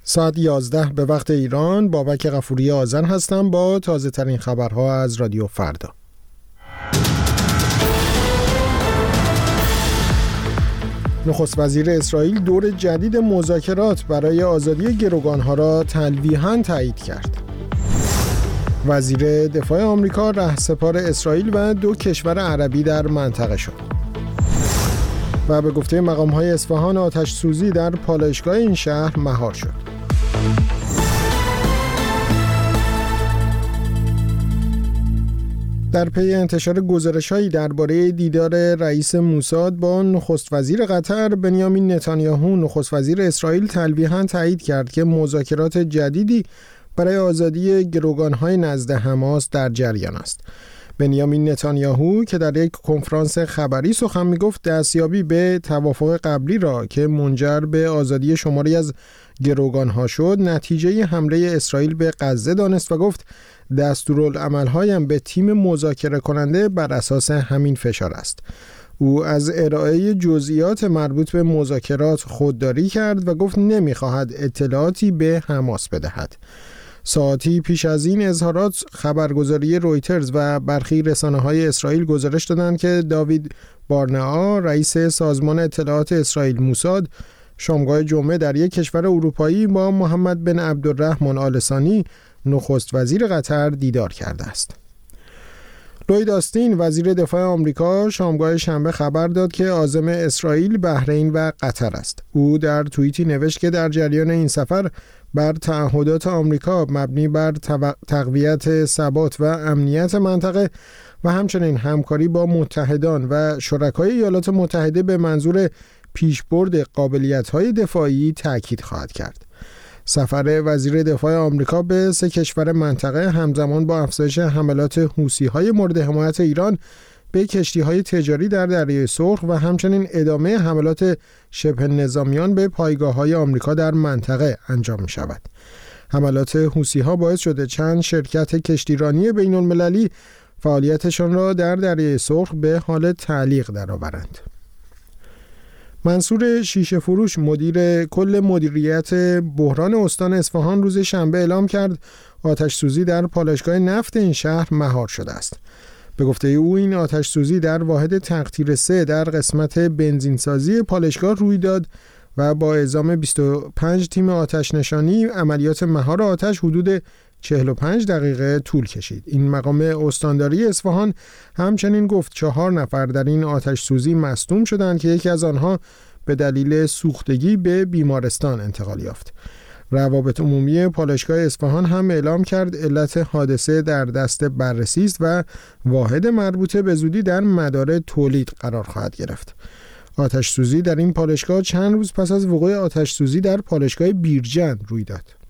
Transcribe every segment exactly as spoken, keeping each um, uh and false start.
ساعت یازده به وقت ایران. بابک غفوری آذر هستم با تازه ترین خبرها از رادیو فردا. نخست وزیر اسرائیل دور جدید مذاکرات برای آزادی گروگانها را تلویحاً تایید کرد. وزیر دفاع آمریکا رهسپار اسرائیل و دو کشور عربی در منطقه شد. و به گفته مقام‌های اصفهان آتش سوزی در پالایشگاه این شهر مهار شد. در پی انتشار گزارش‌هایی درباره دیدار رئیس موساد با نخست وزیر قطر، بنیامین نتانیاهو نخست وزیر اسرائیل تلویحاً تایید کرد که مذاکرات جدیدی برای آزادی گروگان‌های نزد حماس در جریان است. بنیامین نتانیاهو که در یک کنفرانس خبری سخن می‌گفت، دستیابی به توافق قبلی را که منجر به آزادی شماری از گروگان‌ها شد، نتیجه حمله اسرائیل به غزه دانست و گفت دستورالعمل‌هایم به تیم مذاکره کننده بر اساس همین فشار است. او از ارائه جزئیات مربوط به مذاکرات خودداری کرد و گفت نمی‌خواهد اطلاعاتی به حماس بدهد. ساعتی پیش از این اظهارات، خبرگزاری رویترز و برخی رسانه‌های اسرائیل گزارش دادند که داوید بارنئا، رئیس سازمان اطلاعات اسرائیل موساد، شامگاه جمعه در یک کشور اروپایی با محمد بن عبدالرحمن آل ثانی، نخست وزیر قطر دیدار کرده است. لوید آستین، وزیر دفاع آمریکا، شامگاه شنبه خبر داد که عازم اسرائیل، بحرین و قطر است. او در توییتی نوشت که در جریان این سفر بر تعهدات آمریکا مبنی بر تقویت ثبات و امنیت منطقه و همچنین همکاری با متحدان و شرکای ایالات متحده به منظور پیشبرد قابلیت‌های دفاعی تاکید خواهد کرد. سفر وزیر دفاع آمریکا به سه کشور منطقه همزمان با افزایش حملات حوثی‌های مورد حمایت ایران به کشتی‌های تجاری در دریای سرخ و همچنین ادامه حملات شبه نظامیان به پایگاه‌های آمریکا در منطقه انجام می‌شود. حملات حوثی‌ها باعث شده چند شرکت کشتیرانی بین‌المللی فعالیتشان را در دریای سرخ به حال تعلیق درآورند. منصور شیشه فروش، مدیر کل مدیریت بحران استان اصفهان، روز شنبه اعلام کرد آتش سوزی در پالایشگاه نفت این شهر مهار شده است. به گفته او این آتش سوزی در واحد تقطیر سه در قسمت بنزینسازی پالایشگاه روی داد و با اعزام بیست و پنج تیم آتش نشانی عملیات مهار آتش حدود چهل و پنج دقیقه طول کشید. این مقام استانداری اصفهان همچنین گفت چهار نفر در این آتش سوزی مصدوم شدند که یکی از آنها به دلیل سوختگی به بیمارستان انتقال یافت. روابط عمومی پالایشگاه اصفهان هم اعلام کرد علت حادثه در دست بررسی است و واحد مربوطه به زودی در مدار تولید قرار خواهد گرفت. آتش سوزی در این پالایشگاه چند روز پس از وقوع آتش سوزی در پالایشگاه بیرجند روی داد.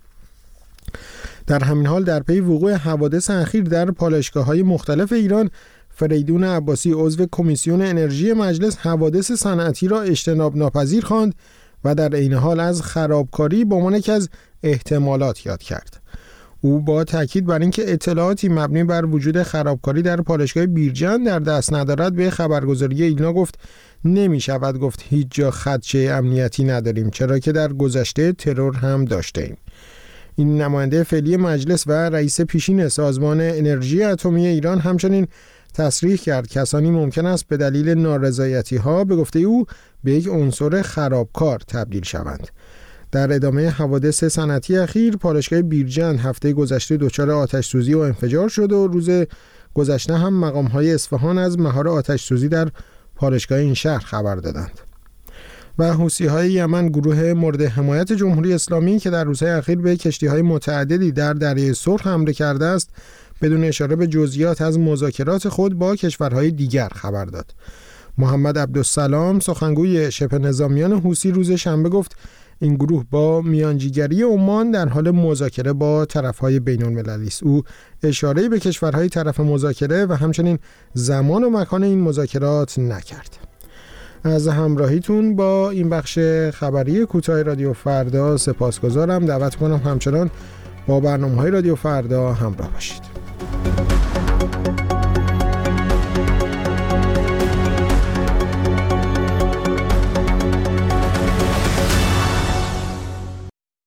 در همین حال در پی وقوع حوادث اخیر در پالایشگاه‌های مختلف ایران، فریدون عباسی عضو کمیسیون انرژی مجلس حوادث صنعتی را اجتناب ناپذیر خواند و در عین حال از خرابکاری به عنوان یکی از احتمالات یاد کرد. او با تاکید بر اینکه اطلاعاتی مبنی بر وجود خرابکاری در پالایشگاه بیرجند در دست ندارد، به خبرگزاری ایلنا گفت نمی شود گفت هیچ جا خدشه امنیتی نداریم، چرا که در گذشته ترور هم داشته ایم. این نماینده فعلی مجلس و رئیس پیشین سازمان انرژی اتمی ایران همچنین تصریح کرد کسانی ممکن است به دلیل نارضایتی‌ها به گفته او به یک عنصر خرابکار تبدیل شوند. در ادامه حوادث صنعتی اخیر، پالایشگاه بیرجند هفته گذشته دچار آتش سوزی و انفجار شد و روز گذشته هم مقام‌های اصفهان از مهار آتش سوزی در پالایشگاه این شهر خبر دادند. و حوثی‌های یمن، گروه مورد حمایت جمهوری اسلامی که در روزهای اخیر به کشتی‌های متعددی در دریای سرخ حمله کرده است، بدون اشاره به جزئیات از مذاکرات خود با کشورهای دیگر خبر داد. محمد عبدالسلام، سخنگوی شبه نظامیان حوثی، روز شنبه گفت این گروه با میانجیگری عمان در حال مذاکره با طرف‌های بین‌المللی است. او اشاره‌ای به کشورهای طرف مذاکره و همچنین زمان و مکان این مذاکرات نکرد. از همراهیتون با این بخش خبری کوتاه رادیو فردا سپاسگزارم. دعوت کنم همچنان با برنامه‌های رادیو فردا همراه باشید.